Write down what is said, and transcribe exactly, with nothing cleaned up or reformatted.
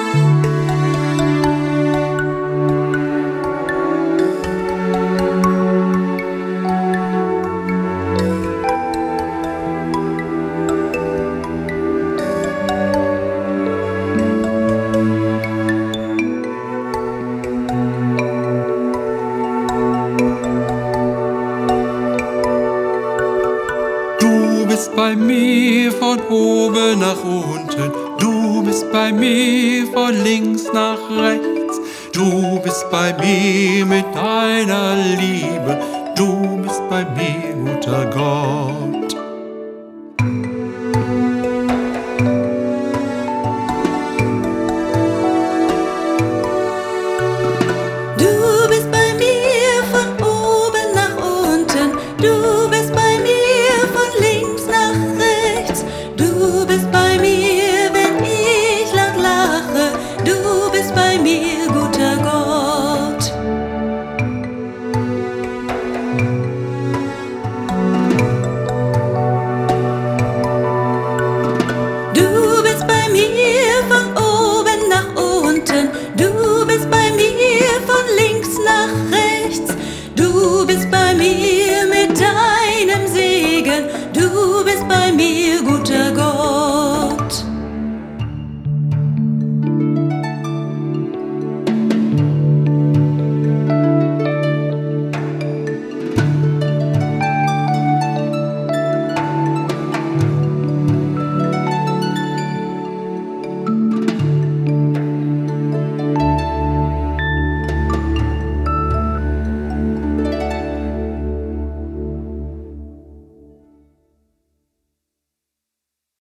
Du bist bei mir von oben nach unten, du bist bei mir von links nach rechts, du bist bei mir mit deiner Liebe, du bist bei mir, guter Gott.